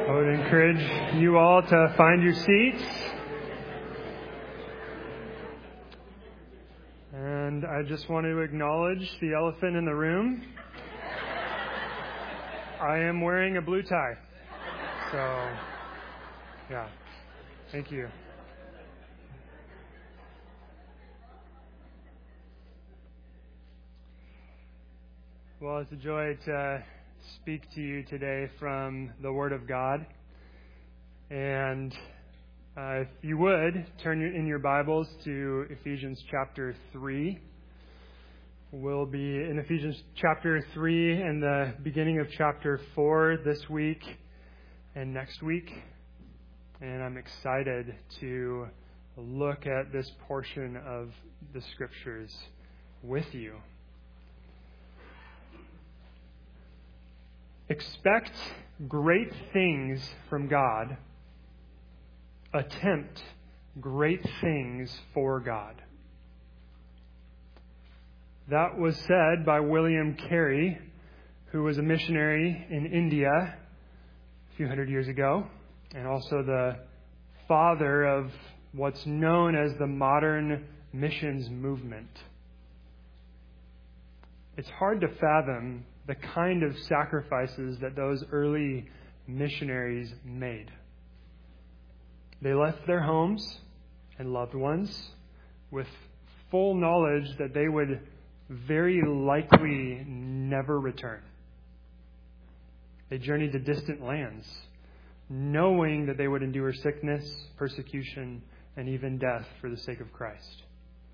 I would encourage you all to find your seats. And I just want to acknowledge the elephant in the room. I am wearing a blue tie. So, yeah. Thank you. Well, it's a joy to speak to you today from the Word of God. And if you would, turn in your Bibles to Ephesians chapter 3. We'll be in Ephesians chapter 3 and the beginning of chapter 4 this week and next week. And I'm excited to look at this portion of the Scriptures with you. Expect great things from God. Attempt great things for God. That was said by William Carey, who was a missionary in India a few hundred years ago, and also the father of what's known as the modern missions movement. It's hard to fathom the kind of sacrifices that those early missionaries made. They left their homes and loved ones with full knowledge that they would very likely never return. They journeyed to distant lands, knowing that they would endure sickness, persecution, and even death for the sake of Christ.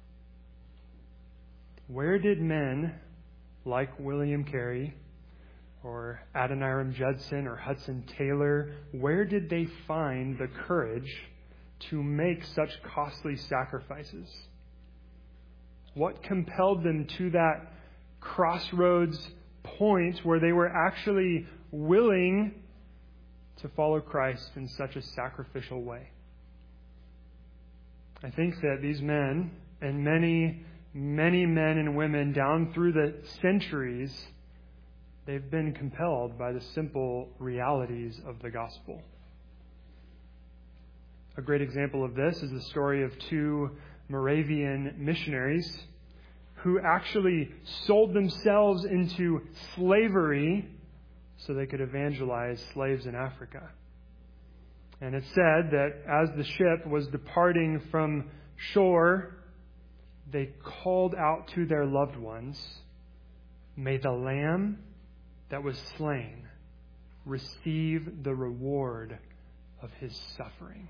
Where did men like William Carey or Adoniram Judson or Hudson Taylor, where did they find the courage to make such costly sacrifices? What compelled them to that crossroads point where they were actually willing to follow Christ in such a sacrificial way? I think that these men and many men and women down through the centuries, they've been compelled by the simple realities of the gospel. A great example of this is the story of two Moravian missionaries who actually sold themselves into slavery so they could evangelize slaves in Africa. And it's said that as the ship was departing from shore, they called out to their loved ones, "May the Lamb that was slain receive the reward of his suffering."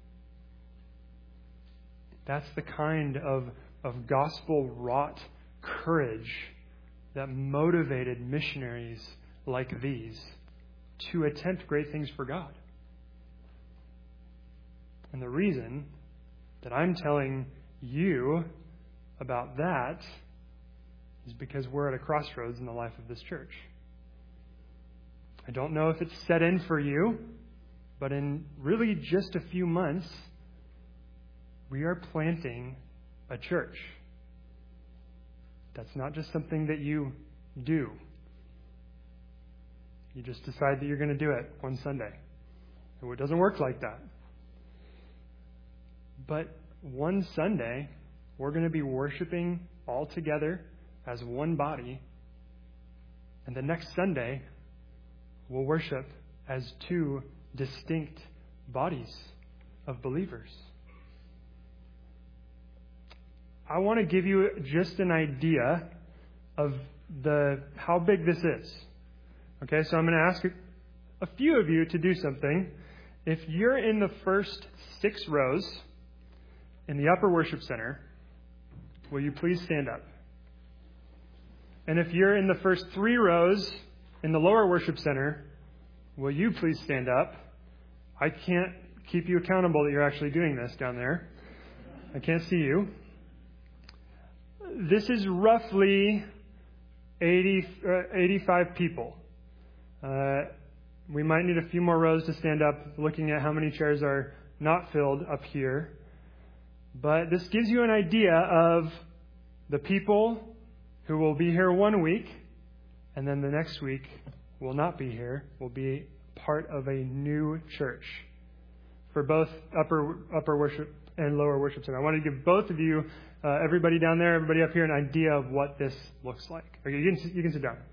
That's the kind of gospel-wrought courage that motivated missionaries like these to attempt great things for God. And the reason that I'm telling you about that is because we're at a crossroads in the life of this church. I don't know if it's set in for you, but in really just a few months, we are planting a church. That's not just something that you do. You just decide that you're going to do it one Sunday. And it doesn't work like that. But one Sunday, we're going to be worshiping all together as one body. And the next Sunday, we'll worship as two distinct bodies of believers. I want to give you just an idea of how big this is. Okay, so I'm going to ask a few of you to do something. If you're in the first 6 rows in the upper worship center, will you please stand up? And if you're in the first 3 rows in the lower worship center, will you please stand up? I can't keep you accountable that you're actually doing this down there. I can't see you. This is roughly 85 people. We might need a few more rows to stand up, looking at how many chairs are not filled up here. But this gives you an idea of the people who will be here one week, and then the next week will not be here, will be part of a new church for both upper worship and lower worship center. I want to give both of you, everybody down there, everybody up here, an idea of what this looks like. Okay, you can sit down.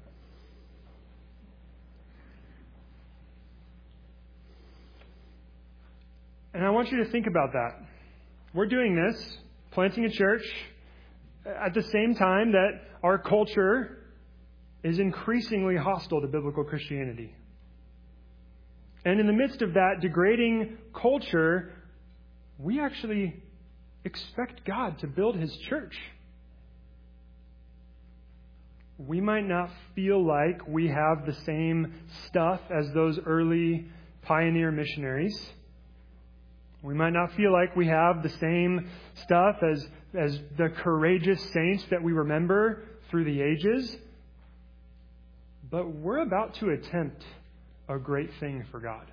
And I want you to think about that. We're doing this, planting a church, at the same time that our culture is increasingly hostile to biblical Christianity. And in the midst of that degrading culture, we actually expect God to build His church. We might not feel like we have the same stuff as those early pioneer missionaries. We might not feel like we have the same stuff as the courageous saints that we remember through the ages. But we're about to attempt a great thing for God.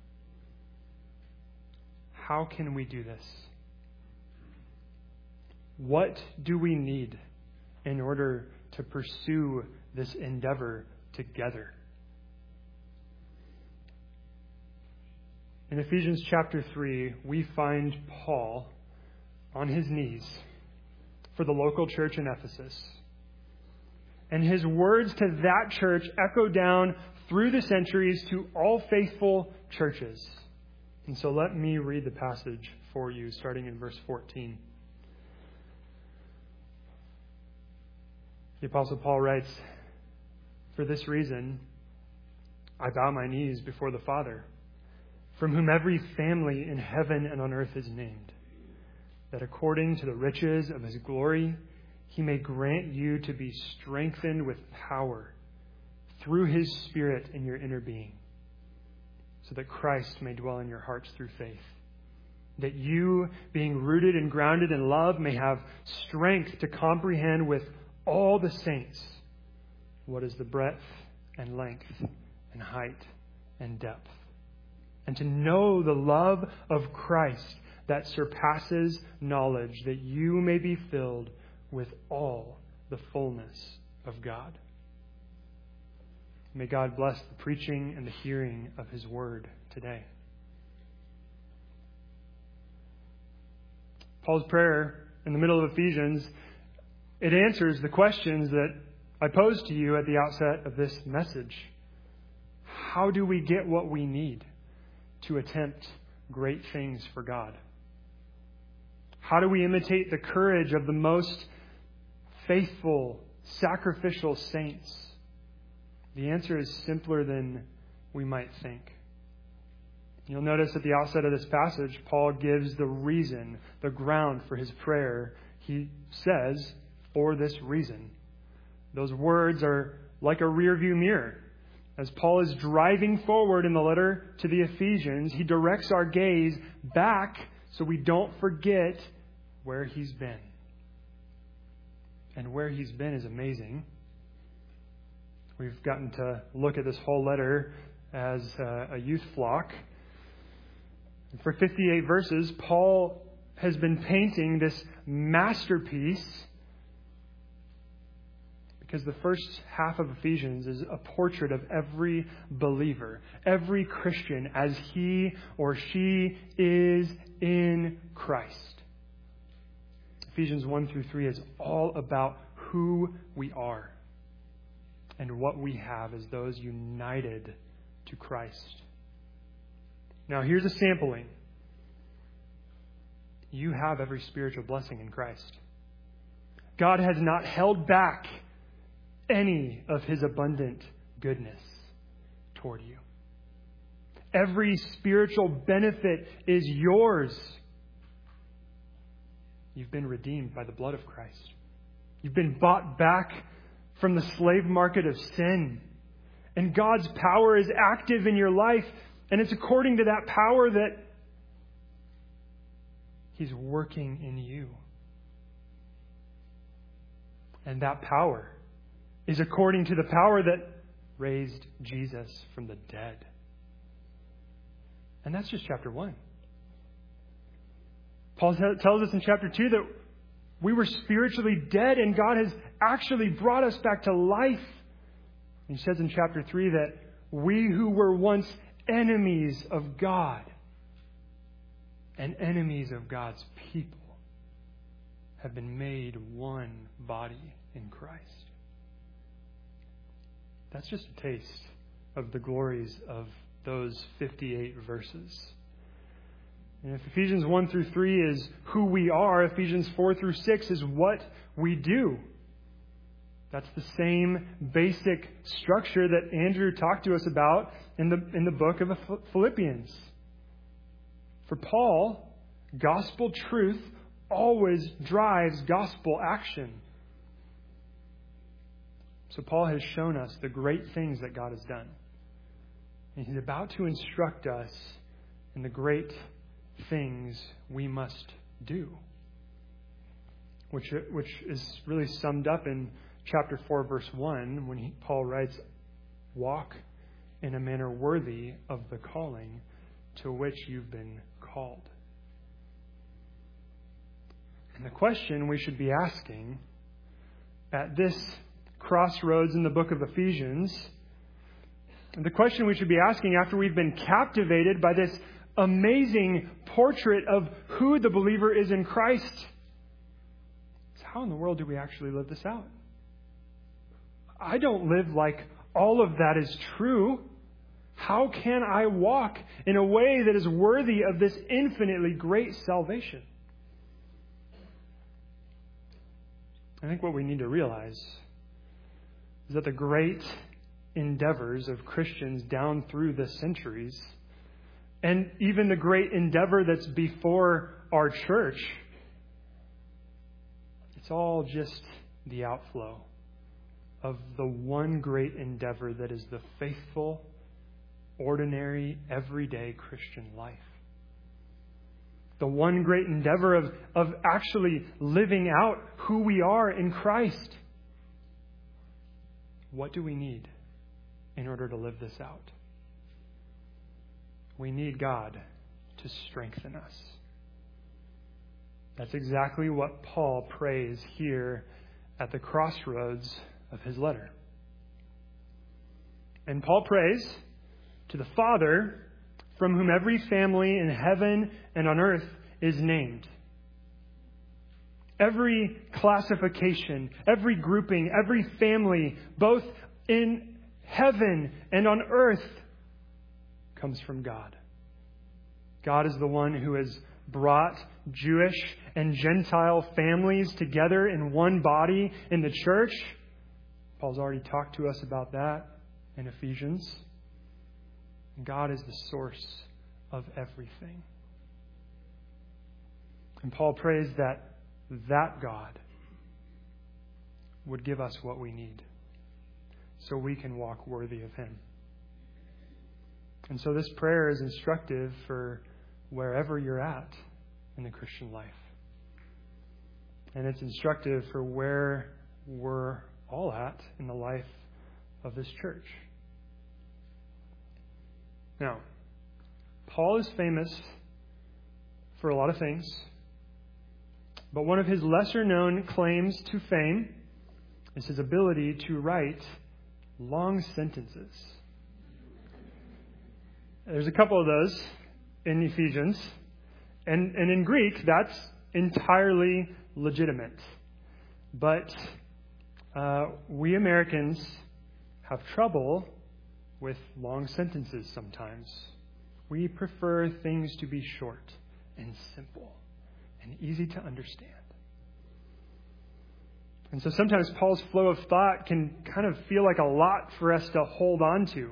How can we do this? What do we need in order to pursue this endeavor together? In Ephesians chapter 3, we find Paul on his knees for the local church in Ephesus. And his words to that church echo down through the centuries to all faithful churches. And so let me read the passage for you, starting in verse 14. The Apostle Paul writes, "For this reason, I bow my knees before the Father, from whom every family in heaven and on earth is named, that according to the riches of His glory, He may grant you to be strengthened with power through His Spirit in your inner being, so that Christ may dwell in your hearts through faith, that you, being rooted and grounded in love, may have strength to comprehend with all the saints what is the breadth and length and height and depth, and to know the love of Christ that surpasses knowledge, that you may be filled with all the fullness of God." May God bless the preaching and the hearing of His word today. Paul's prayer in the middle of Ephesians, it answers the questions that I posed to you at the outset of this message. How do we get what we need to attempt great things for God? How do we imitate the courage of the most faithful, sacrificial saints? The answer is simpler than we might think. You'll notice at the outset of this passage, Paul gives the reason, the ground for his prayer. He says, "For this reason." Those words are like a rearview mirror. As Paul is driving forward in the letter to the Ephesians, he directs our gaze back so we don't forget where he's been. And where he's been is amazing. We've gotten to look at this whole letter as a youth flock. For 58 verses, Paul has been painting this masterpiece, because the first half of Ephesians is a portrait of every believer, every Christian, as he or she is in Christ. Ephesians 1 through 3 is all about who we are and what we have as those united to Christ. Now, here's a sampling. You have every spiritual blessing in Christ. God has not held back any of His abundant goodness toward you. Every spiritual benefit is yours. You've been redeemed by the blood of Christ. You've been bought back from the slave market of sin. And God's power is active in your life. And it's according to that power that He's working in you. And that power is according to the power that raised Jesus from the dead. And that's just chapter 1. Paul tells us in chapter 2 that we were spiritually dead and God has actually brought us back to life. He says in chapter 3 that we who were once enemies of God and enemies of God's people have been made one body in Christ. That's just a taste of the glories of those 58 verses. And if Ephesians 1 through 3 is who we are, Ephesians 4 through 6 is what we do. That's the same basic structure that Andrew talked to us about in the book of Philippians. For Paul, gospel truth always drives gospel action. So Paul has shown us the great things that God has done. And he's about to instruct us in the great things we must do. Which is really summed up in chapter 4, verse 1, when Paul writes, "Walk in a manner worthy of the calling to which you've been called." And the question we should be asking at this crossroads in the book of Ephesians, the question we should be asking after we've been captivated by this amazing portrait of who the believer is in Christ, is how in the world do we actually live this out? I don't live like all of that is true. How can I walk in a way that is worthy of this infinitely great salvation? I think what we need to realize is that the great endeavors of Christians down through the centuries, and even the great endeavor that's before our church, it's all just the outflow of the one great endeavor that is the faithful, ordinary, everyday Christian life. The one great endeavor of actually living out who we are in Christ. What do we need in order to live this out? We need God to strengthen us. That's exactly what Paul prays here at the crossroads of his letter. And Paul prays to the Father, from whom every family in heaven and on earth is named. Every classification, every grouping, every family, both in heaven and on earth, comes from God. God is the one who has brought Jewish and Gentile families together in one body in the church. Paul's already talked to us about that in Ephesians. God is the source of everything. And Paul prays that God would give us what we need so we can walk worthy of Him. And so this prayer is instructive for wherever you're at in the Christian life. And it's instructive for where we're all at in the life of this church. Now, Paul is famous for a lot of things, but one of his lesser-known claims to fame is his ability to write long sentences. There's a couple of those in Ephesians, and in Greek, that's entirely legitimate. But we Americans have trouble with long sentences sometimes. We prefer things to be short and simple and easy to understand. And so sometimes Paul's flow of thought can kind of feel like a lot for us to hold on to.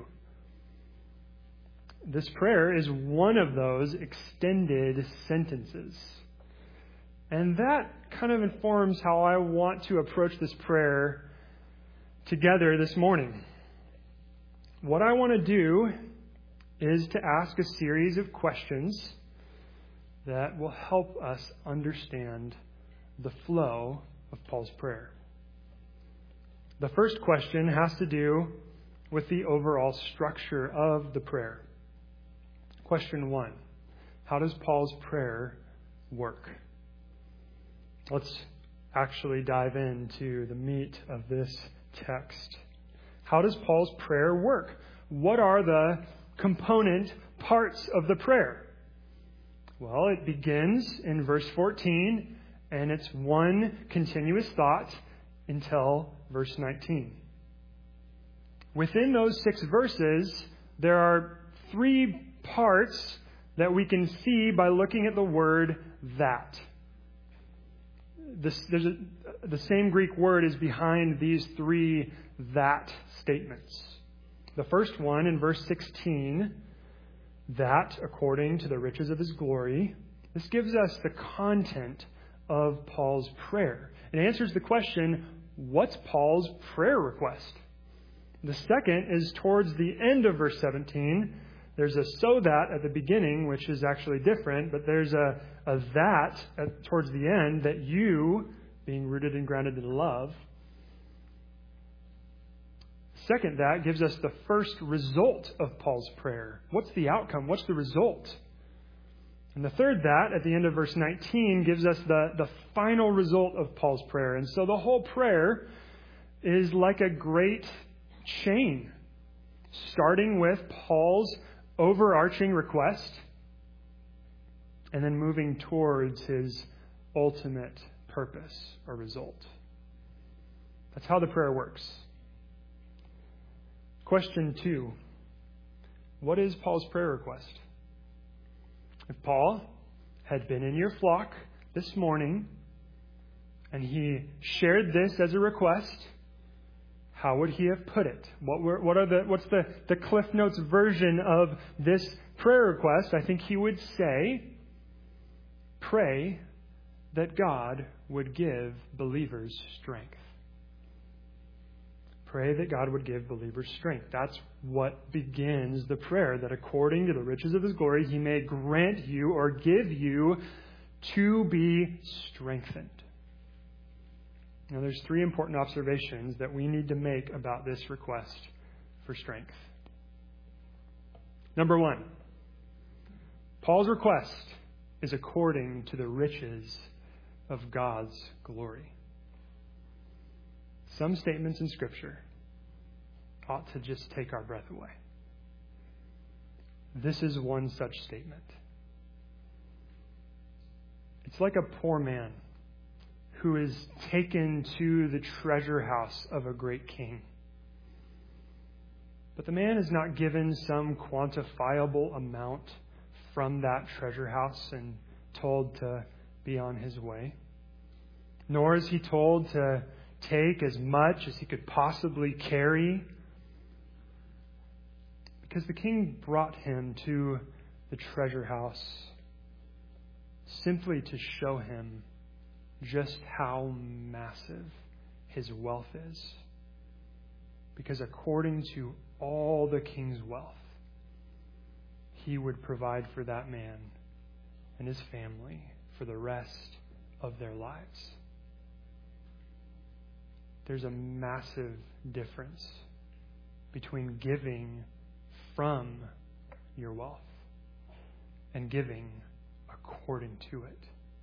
This prayer is one of those extended sentences. And that kind of informs how I want to approach this prayer together this morning. What I want to do is to ask a series of questions that will help us understand the flow of Paul's prayer. The first question has to do with the overall structure of the prayer. Question 1. How does Paul's prayer work? Let's actually dive into the meat of this text. How does Paul's prayer work? What are the component parts of the prayer? Well, it begins in verse 14, and it's one continuous thought until verse 19. Within those 6 verses, there are 3 parts that we can see by looking at the word that. The same Greek word is behind these 3 that statements. The first one in verse 16, that according to the riches of his glory, this gives us the content of Paul's prayer. It answers the question, what's Paul's prayer request? The second is towards the end of verse 17. There's a so that at the beginning, which is actually different, but there's a that towards the end, that you, being rooted and grounded in love. Second, that gives us the first result of Paul's prayer. What's the outcome? What's the result? And the third, that at the end of verse 19, gives us the final result of Paul's prayer. And so the whole prayer is like a great chain, starting with Paul's overarching request and then moving towards his ultimate purpose or result. That's how the prayer works. Question 2. What is Paul's prayer request? If Paul had been in your flock this morning and he shared this as a request, how would he have put it? What's the Cliff Notes version of this prayer request? I think he would say, pray that God would give believers strength. Pray that God would give believers strength. That's what begins the prayer, that according to the riches of his glory, he may grant you or give you to be strengthened. Now, there's 3 important observations that we need to make about this request for strength. Number 1, Paul's request is according to the riches of God's glory. Some statements in Scripture ought to just take our breath away. This is one such statement. It's like a poor man who is taken to the treasure house of a great king. But the man is not given some quantifiable amount from that treasure house and told to be on his way. Nor is he told to take as much as he could possibly carry, because the king brought him to the treasure house simply to show him just how massive his wealth is. Because according to all the king's wealth, he would provide for that man and his family for the rest of their lives. There's a massive difference between giving from your wealth and giving according to it.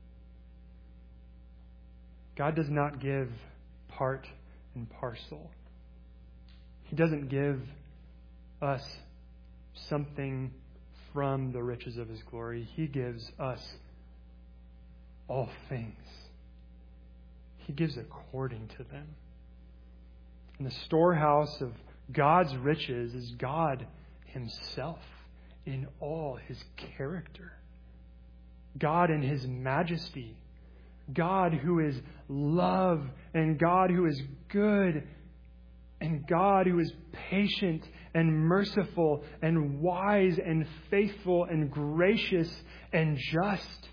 God does not give part and parcel. He doesn't give us something from the riches of his glory. He gives us all things. He gives according to them. And the storehouse of God's riches is God himself in all his character. God in his majesty. God who is love, and God who is good, and God who is patient and merciful and wise and faithful and gracious and just.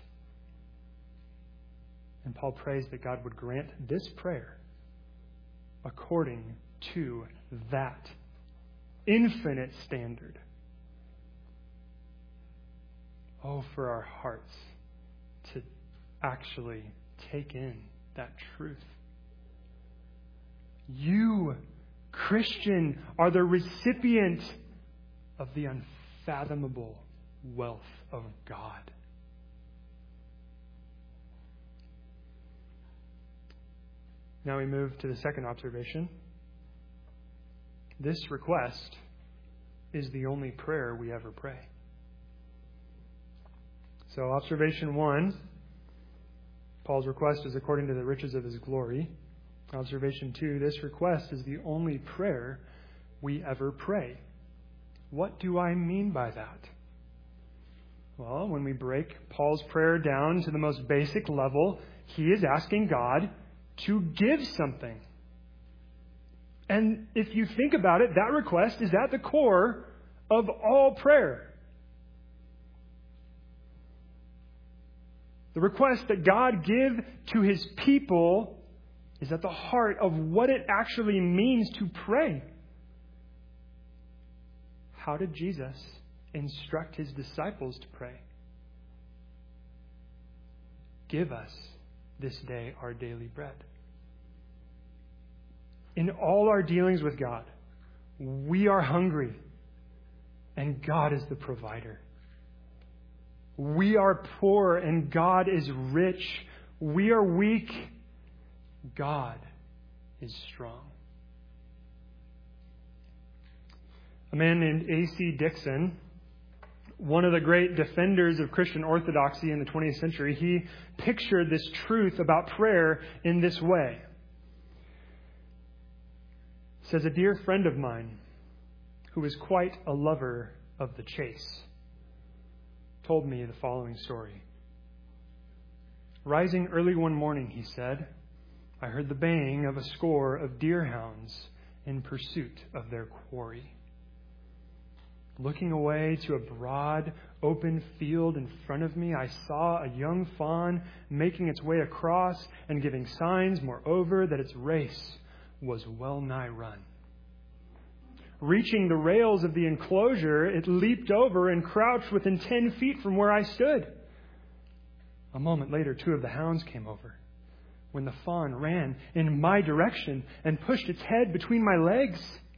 And Paul prays that God would grant this prayer according to that infinite standard. Oh, for our hearts to actually take in that truth. You, Christian, are the recipient of the unfathomable wealth of God. Now we move to the second observation. This request is the only prayer we ever pray. So, observation 1, Paul's request is according to the riches of his glory. Observation 2, this request is the only prayer we ever pray. What do I mean by that? Well, when we break Paul's prayer down to the most basic level, he is asking God to give something. And if you think about it, that request is at the core of all prayer. The request that God give to his people is at the heart of what it actually means to pray. How did Jesus instruct his disciples to pray? Give us this day our daily bread. In all our dealings with God, we are hungry, and God is the provider. We are poor, and God is rich. We are weak. God is strong. A man named A.C. Dixon, one of the great defenders of Christian orthodoxy in the 20th century, he pictured this truth about prayer in this way. He says, a dear friend of mine, who is quite a lover of the chase, told me the following story. Rising early one morning, he said, I heard the baying of a score of deerhounds in pursuit of their quarry. Looking away to a broad, open field in front of me, I saw a young fawn making its way across and giving signs, moreover, that its race was well nigh run. Reaching the rails of the enclosure, it leaped over and crouched within 10 feet from where I stood. A moment later, 2 of the hounds came over. When the fawn ran in my direction and pushed its head between my legs,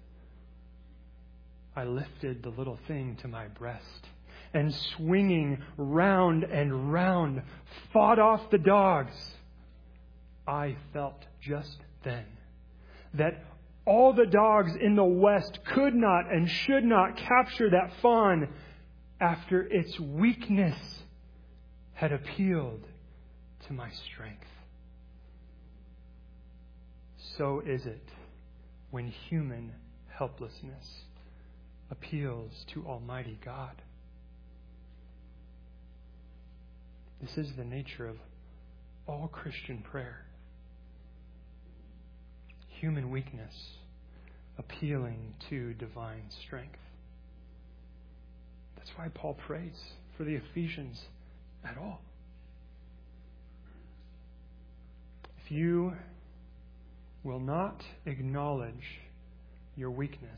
I lifted the little thing to my breast and swinging round and round, fought off the dogs. I felt just then that all the dogs in the West could not and should not capture that fawn after its weakness had appealed to my strength. So is it when human helplessness appeals to Almighty God. This is the nature of all Christian prayer. Human weakness appealing to divine strength. That's why Paul prays for the Ephesians at all. If you will not acknowledge your weakness,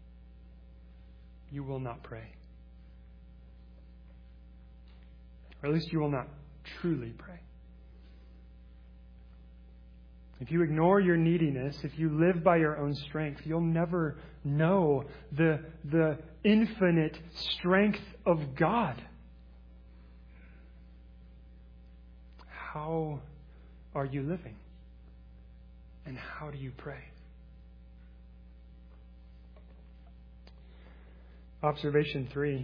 you will not pray. Or at least you will not truly pray. If you ignore your neediness, if you live by your own strength, you'll never know the infinite strength of God. How are you living? And how do you pray? Observation 3.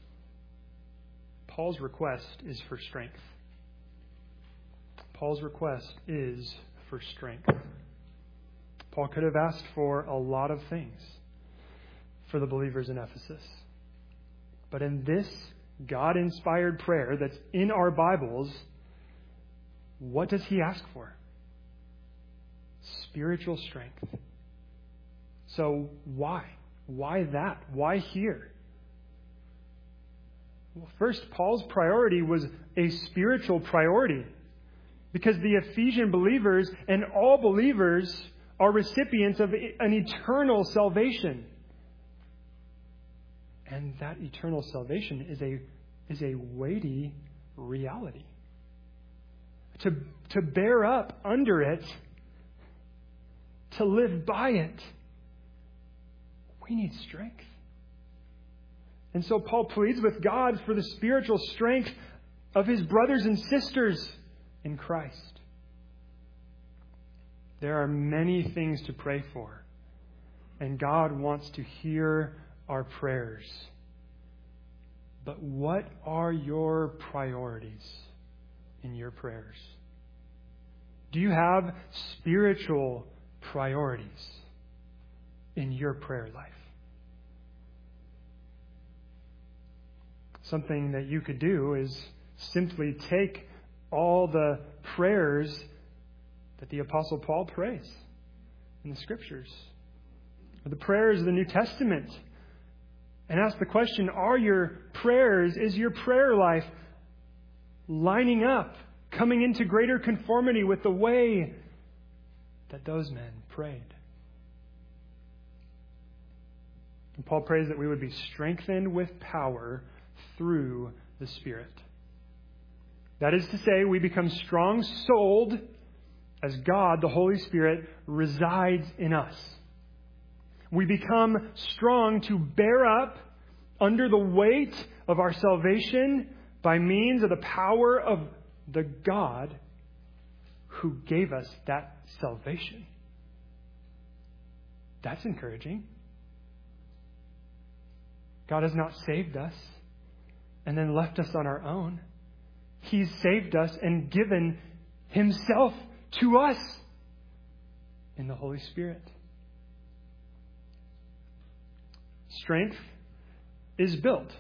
Paul's request is for strength. Paul's request is for strength. Paul could have asked for a lot of things for the believers in Ephesus. But in this God-inspired prayer that's in our Bibles, what does he ask for? Spiritual strength. So why? Why that? Why here? Well, first, Paul's priority was a spiritual priority, because the Ephesian believers and all believers are recipients of an eternal salvation. And that eternal salvation is a weighty reality. To bear up under it, to live by it, we need strength. And so Paul pleads with God for the spiritual strength of his brothers and sisters in Christ. There are many things to pray for, and God wants to hear our prayers. But what are your priorities in your prayers? Do you have spiritual priorities in your prayer life? Something that you could do is simply take all the prayers that the Apostle Paul prays in the Scriptures, or the prayers of the New Testament, and ask the question, is your prayer life lining up, coming into greater conformity with the way that those men prayed? And Paul prays that we would be strengthened with power through the Spirit. That is to say, we become strong-souled as God, the Holy Spirit, resides in us. We become strong to bear up under the weight of our salvation by means of the power of the God who gave us that salvation. That's encouraging. God has not saved us and then left us on our own. He's saved us and given Himself to us in the Holy Spirit. Strength is built.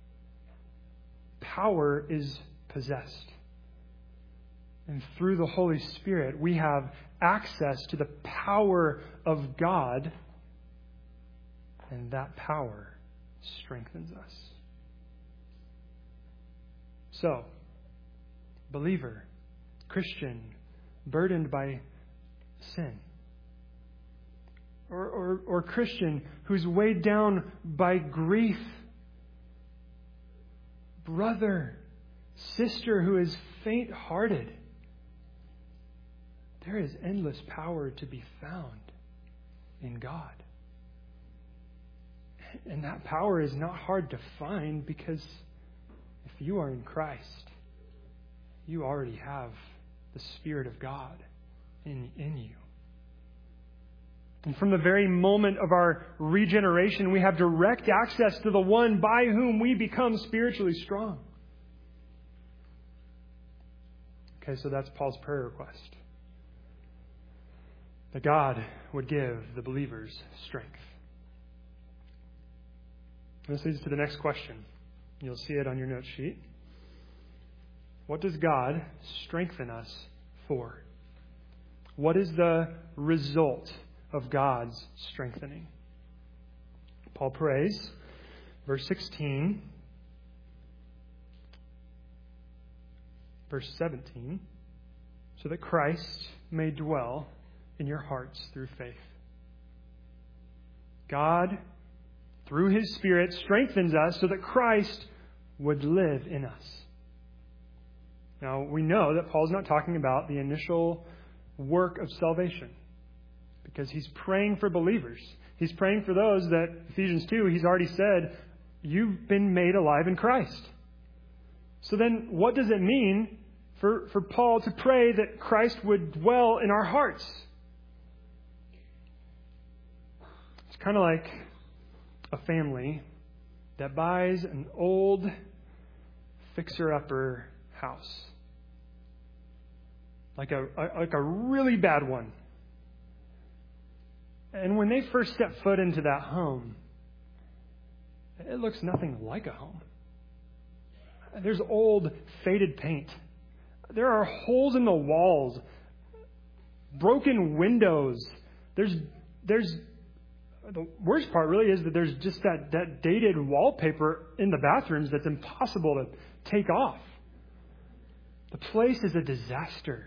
Power is possessed. And through the Holy Spirit, we have access to the power of God, and that power strengthens us. So, believer, Christian, burdened by sin, or Christian who's weighed down by grief, brother, sister who is faint-hearted, there is endless power to be found in God. And that power is not hard to find, because if you are in Christ, you already have the Spirit of God in you. And from the very moment of our regeneration, we have direct access to the one by whom we become spiritually strong. Okay, so that's Paul's prayer request. That God would give the believers strength. This leads to the next question. You'll see it on your note sheet. What does God strengthen us for? What is the result of God's strengthening? Paul prays, verse 16, verse 17, so that Christ may dwell in your hearts through faith. God, through His Spirit, strengthens us so that Christ would live in us. Now, we know that Paul's not talking about the initial work of salvation, because he's praying for believers. He's praying for those that, Ephesians 2, he's already said, you've been made alive in Christ. So then, what does it mean for Paul to pray that Christ would dwell in our hearts? It's kind of like a family that buys an old fixer-upper house. Like a really bad one. And when they first step foot into that home, it looks nothing like a home. There's old, faded paint. There are holes in the walls, broken windows. There's the worst part really is that there's just that dated wallpaper in the bathrooms that's impossible to take off. The place is a disaster.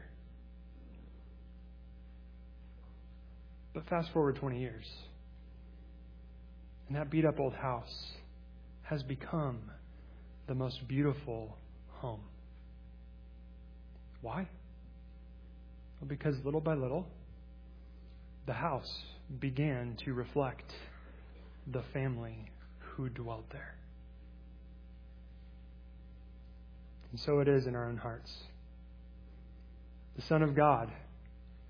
But fast forward 20 years, and that beat-up old house has become the most beautiful home. Why? Well, because little by little, the house began to reflect the family who dwelt there. And so it is in our own hearts. The Son of God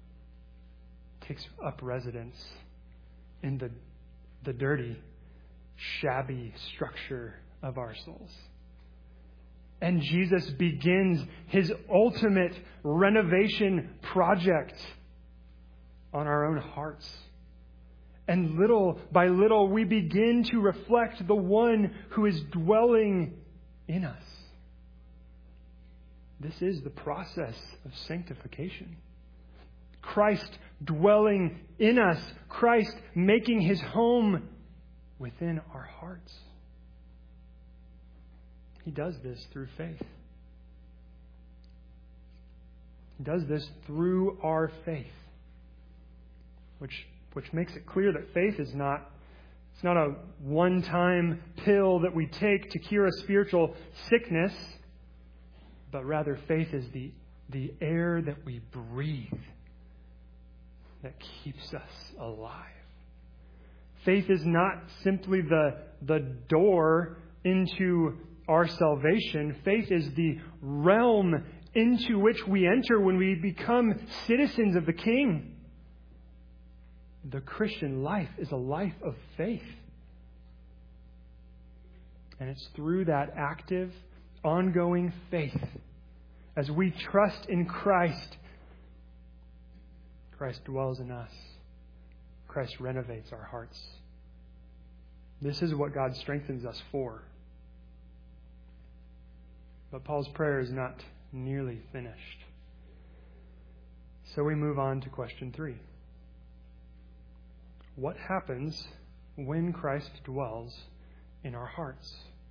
takes up residence in the dirty, shabby structure of our souls. And Jesus begins his ultimate renovation project on our own hearts. And little by little, we begin to reflect the one who is dwelling in us. This is the process of sanctification. Christ dwelling in us. Christ making his home within our hearts. He does this through faith. He does this through our faith. Which makes it clear that faith is not a one-time pill that we take to cure a spiritual sickness, but rather faith is the air that we breathe that keeps us alive. Faith is not simply the door into our salvation. Faith is the realm into which we enter when we become citizens of the King. The Christian life is a life of faith. And it's through that active, ongoing faith, as we trust in Christ, Christ dwells in us. Christ renovates our hearts. This is what God strengthens us for. But Paul's prayer is not nearly finished. So we move on to question 3. What happens when Christ dwells in our hearts?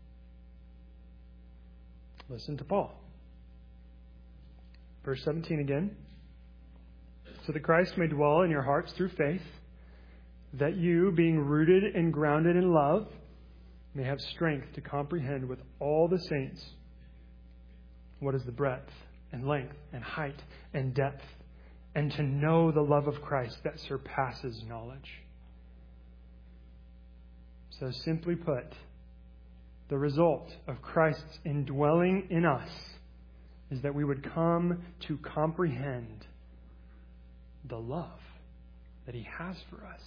Listen to Paul. Verse 17 again. So that Christ may dwell in your hearts through faith, that you, being rooted and grounded in love, may have strength to comprehend with all the saints what is the breadth and length and height and depth, and to know the love of Christ that surpasses knowledge. So simply put, the result of Christ's indwelling in us is that we would come to comprehend the love that he has for us.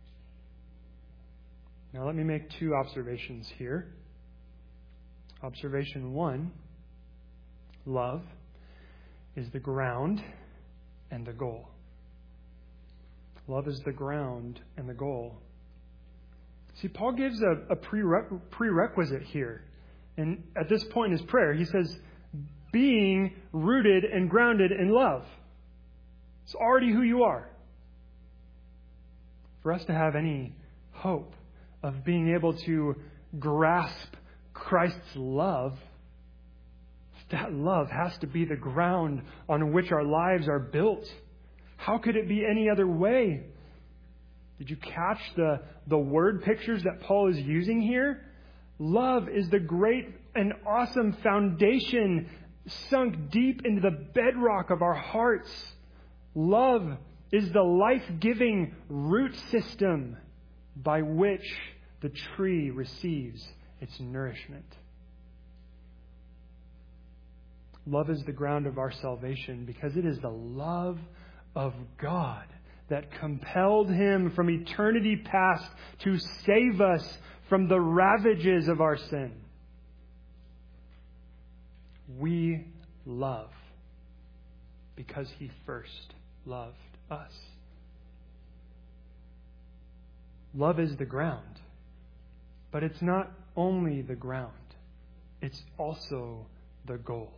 Now let me make 2 observations here. Observation 1, love is the ground and the goal. Love is the ground and the goal. See, Paul gives a prerequisite here. And at this point in his prayer, he says, being rooted and grounded in love. It's already who you are. For us to have any hope of being able to grasp Christ's love, that love has to be the ground on which our lives are built. How could it be any other way? Did you catch the word pictures that Paul is using here? Love is the great and awesome foundation sunk deep into the bedrock of our hearts. Love is the life-giving root system by which the tree receives its nourishment. Love is the ground of our salvation because it is the love of God that compelled him from eternity past to save us from the ravages of our sin. We love because he first loved us. Love is the ground, but it's not only the ground, it's also the goal.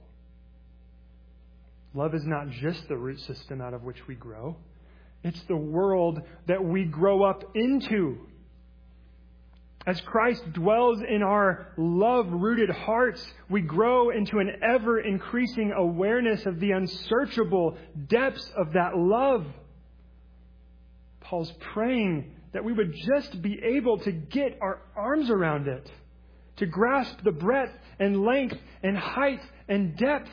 Love is not just the root system out of which we grow. It's the world that we grow up into. As Christ dwells in our love-rooted hearts, we grow into an ever-increasing awareness of the unsearchable depths of that love. Paul's praying that we would just be able to get our arms around it, to grasp the breadth and length and height and depth.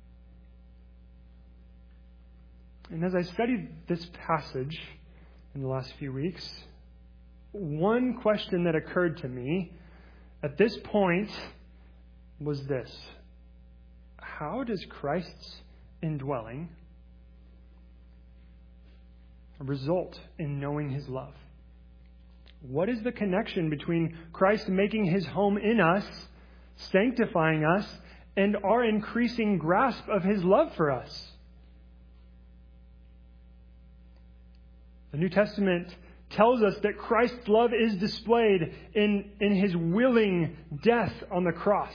And as I studied this passage in the last few weeks, one question that occurred to me at this point was this: how does Christ's indwelling result in knowing his love? What is the connection between Christ making his home in us, sanctifying us, and our increasing grasp of his love for us? The New Testament tells us that Christ's love is displayed in his willing death on the cross.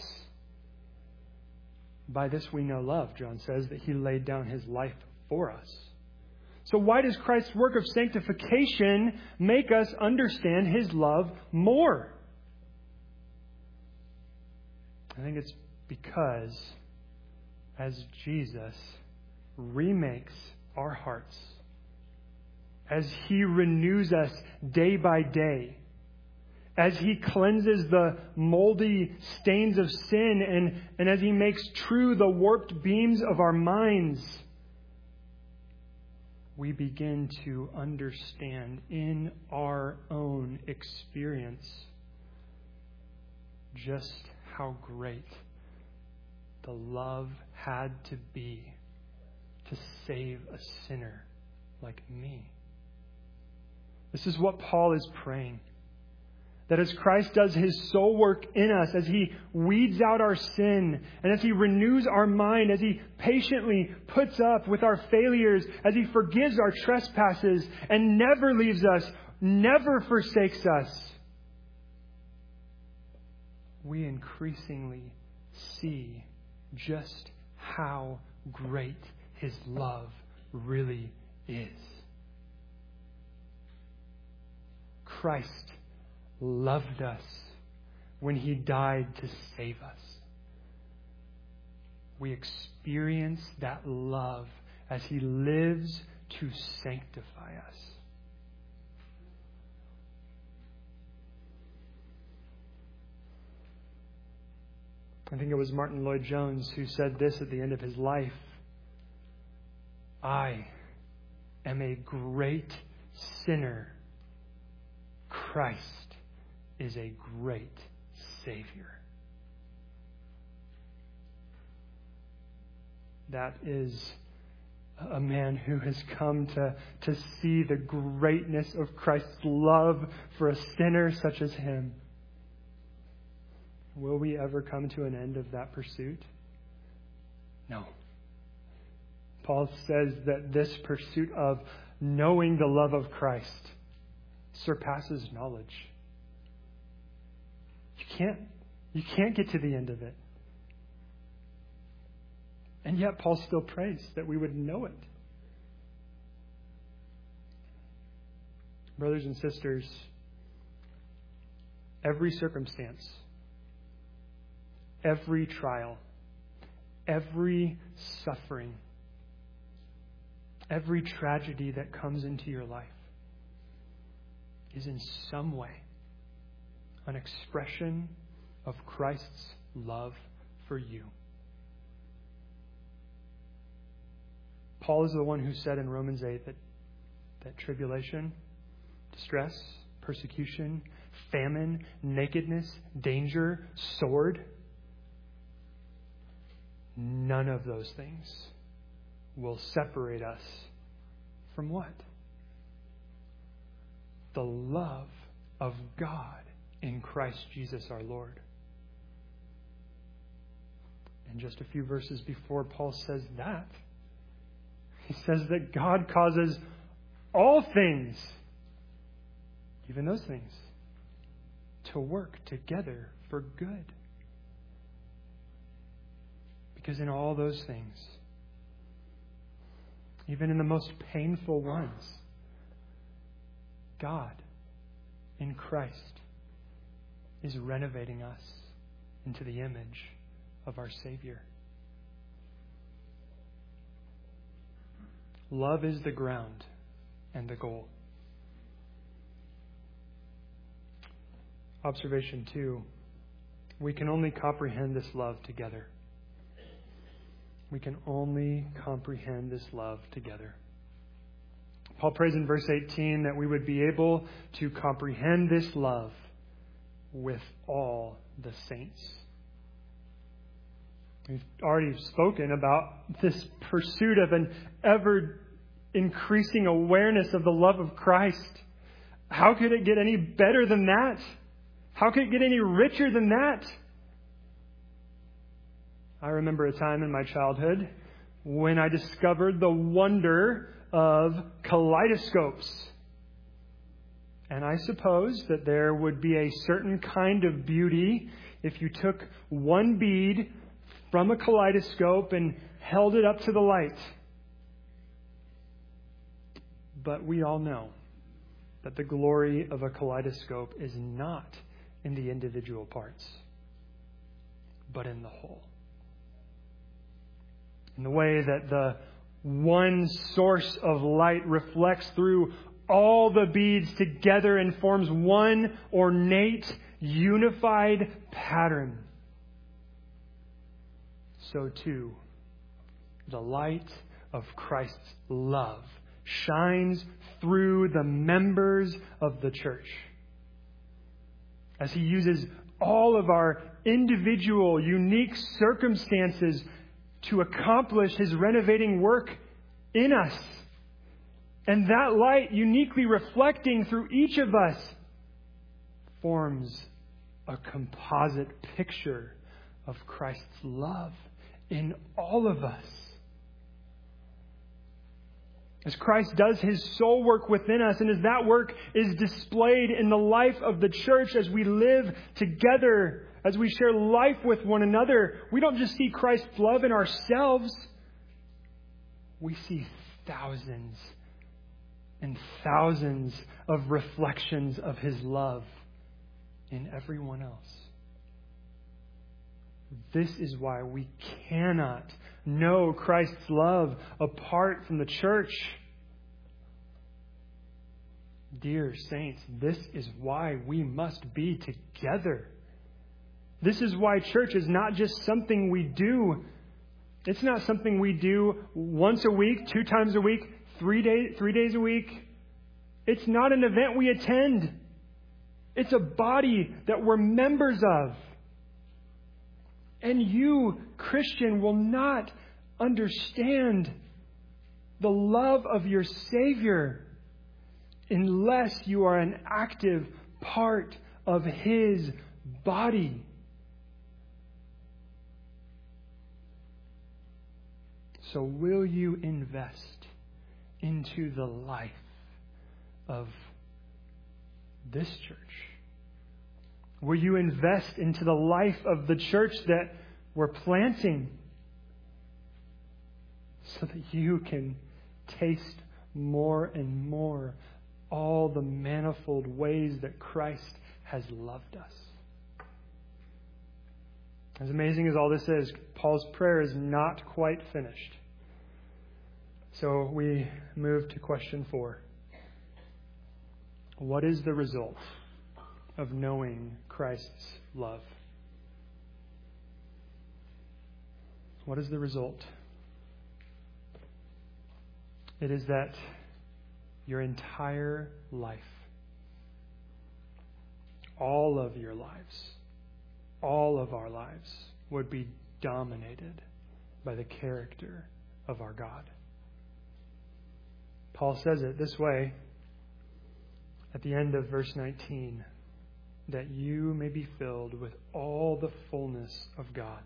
By this we know love, John says, that he laid down his life for us. So why does Christ's work of sanctification make us understand his love more? I think it's because as Jesus remakes our hearts, as he renews us day by day, as he cleanses the moldy stains of sin, and as he makes true the warped beams of our minds, we begin to understand in our own experience just how great the love had to be to save a sinner like me. This is what Paul is praying. That as Christ does his soul work in us, as he weeds out our sin, and as he renews our mind, as he patiently puts up with our failures, as he forgives our trespasses and never leaves us, never forsakes us, we increasingly see just how great his love really is. Christ loved us when he died to save us. We experience that love as he lives to sanctify us. I think it was Martin Lloyd-Jones who said this at the end of his life: I am a great sinner. Christ is a great Savior. That is a man who has come to see the greatness of Christ's love for a sinner such as him. Will we ever come to an end of that pursuit? No. Paul says that this pursuit of knowing the love of Christ surpasses knowledge. You can't get to the end of it. And yet Paul still prays that we would know it. Brothers and sisters, every circumstance, every trial, every suffering, every tragedy that comes into your life is in some way an expression of Christ's love for you. Paul is the one who said in Romans 8 that tribulation, distress, persecution, famine, nakedness, danger, sword, none of those things will separate us from what? The love of God in Christ Jesus our Lord. And just a few verses before Paul says that, he says that God causes all things, even those things, to work together for good. Because in all those things, even in the most painful ones, God in Christ is renovating us into the image of our Savior. Love is the ground and the goal. Observation 2. We can only comprehend this love together. We can only comprehend this love together. Paul prays in verse 18 that we would be able to comprehend this love with all the saints. We've already spoken about this pursuit of an ever increasing awareness of the love of Christ How could it get any better than that? How could it get any richer than that? I remember a time in my childhood when I discovered the wonder of kaleidoscopes. And I suppose that there would be a certain kind of beauty if you took one bead from a kaleidoscope and held it up to the light. But we all know that the glory of a kaleidoscope is not in the individual parts, but in the whole. In the way that the one source of light reflects through all the beads together and forms one ornate, unified pattern. So too, the light of Christ's love shines through the members of the church as He uses all of our individual, unique circumstances to accomplish His renovating work in us. And that light, uniquely reflecting through each of us, forms a composite picture of Christ's love in all of us. As Christ does His soul work within us, and as that work is displayed in the life of the church as we live together, as we share life with one another, we don't just see Christ's love in ourselves. We see thousands and thousands of reflections of His love in everyone else. This is why we cannot know Christ's love apart from the church. Dear saints, this is why we must be together. This is why church is not just something we do. It's not something we do once a week, 2 times a week, 3 days a week. It's not an event we attend. It's a body that we're members of. And you, Christian, will not understand the love of your Savior unless you are an active part of His body. So will you invest into the life of this church? Will you invest into the life of the church that we're planting so that you can taste more and more all the manifold ways that Christ has loved us? As amazing as all this is, Paul's prayer is not quite finished. So we move to question 4. What is the result of knowing Christ's love? What is the result? It is that your entire life, all of your lives, all of our lives would be dominated by the character of our God. Paul says it this way at the end of verse 19, that you may be filled with all the fullness of God.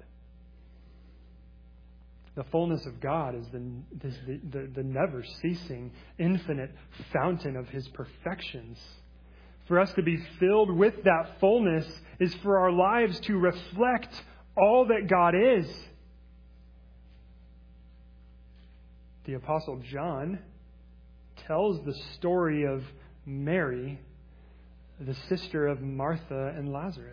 The fullness of God is the never-ceasing, infinite fountain of His perfections. For us to be filled with that fullness is for our lives to reflect all that God is. The Apostle John tells the story of Mary, the sister of Martha and Lazarus.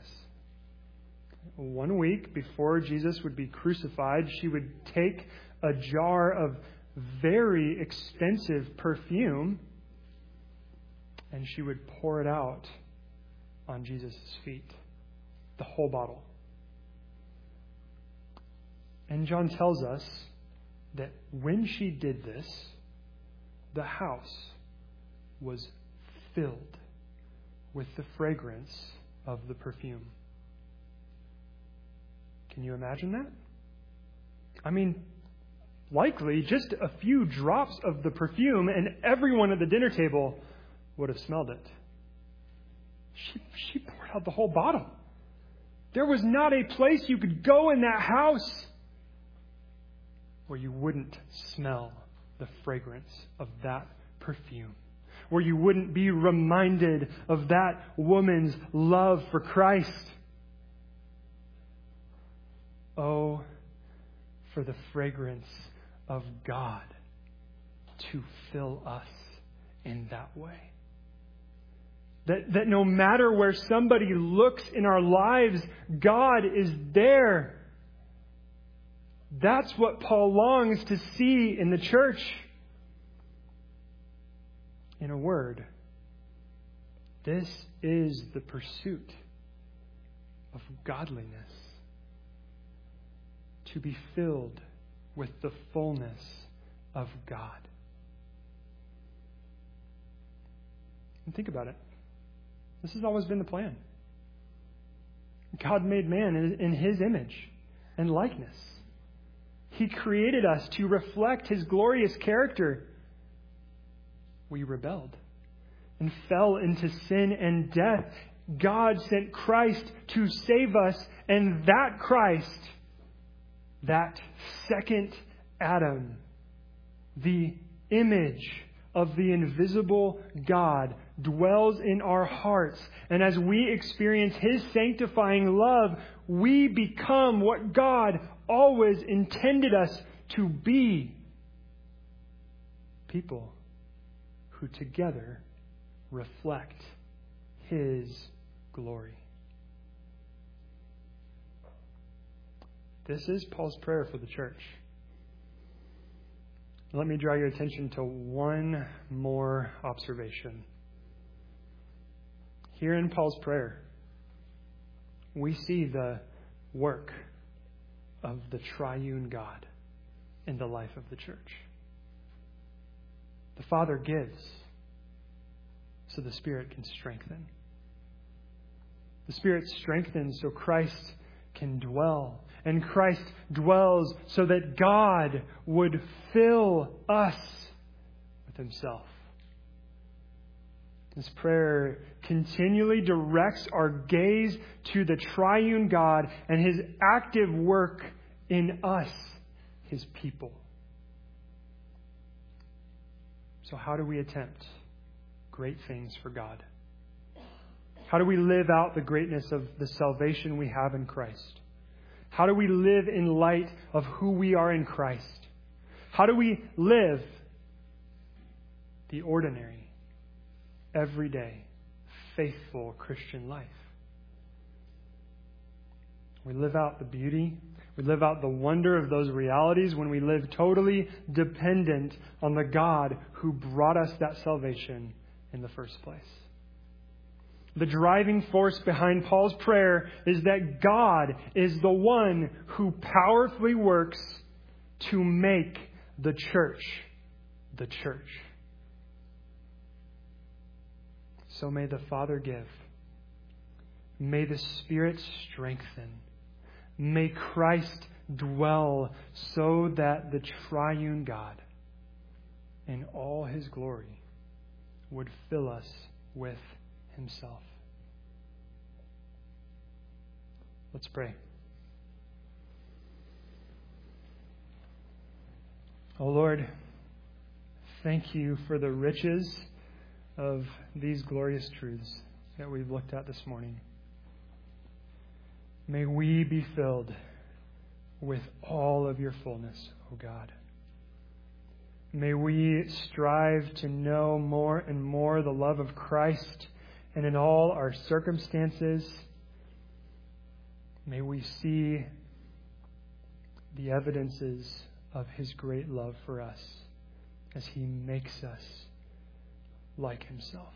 1 week before Jesus would be crucified, she would take a jar of very expensive perfume and she would pour it out on Jesus' feet, the whole bottle. And John tells us that when she did this, the house was filled with the fragrance of the perfume. Can you imagine that? I mean, likely just a few drops of the perfume and everyone at the dinner table would have smelled it. She poured out the whole bottle. There was not a place you could go in that house where you wouldn't smell the fragrance of that perfume, where you wouldn't be reminded of that woman's love for Christ. Oh, for the fragrance of God to fill us in that way. That no matter where somebody looks in our lives, God is there. That's what Paul longs to see in the church. In a word, this is the pursuit of godliness. To be filled with the fullness of God. And think about it. This has always been the plan. God made man in His image and likeness. He created us to reflect His glorious character. We rebelled and fell into sin and death. God sent Christ to save us, and that Christ, that second Adam, the image of the invisible God, dwells in our hearts. And as we experience His sanctifying love, we become what God always intended us to be. People who together reflect His glory. This is Paul's prayer for the church. Let me draw your attention to one more observation. Here in Paul's prayer, we see the work of the triune God in the life of the church. The Father gives so the Spirit can strengthen. The Spirit strengthens so Christ can dwell. And Christ dwells so that God would fill us with Himself. This prayer continually directs our gaze to the triune God and His active work in us, His people. So how do we attempt great things for God? How do we live out the greatness of the salvation we have in Christ? How do we live in light of who we are in Christ? How do we live the ordinary, everyday, faithful Christian life? We live out the beauty. We live out the wonder of those realities when we live totally dependent on the God who brought us that salvation in the first place. The driving force behind Paul's prayer is that God is the one who powerfully works to make the church the church. So may the Father give. May the Spirit strengthen. May Christ dwell so that the triune God in all His glory would fill us with Himself. Let's pray. Oh Lord, thank You for the riches of these glorious truths that we've looked at this morning. May we be filled with all of Your fullness, O God. May we strive to know more and more the love of Christ, and in all our circumstances, may we see the evidences of His great love for us as He makes us like Himself.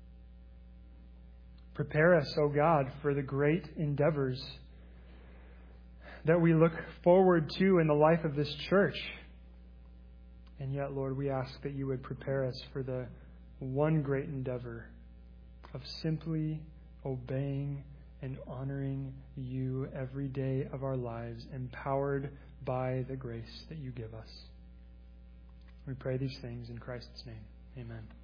Prepare us, O God, for the great endeavors that we look forward to in the life of this church. And yet, Lord, we ask that You would prepare us for the one great endeavor of simply obeying and honoring You every day of our lives, empowered by the grace that You give us. We pray these things in Christ's name. Amen.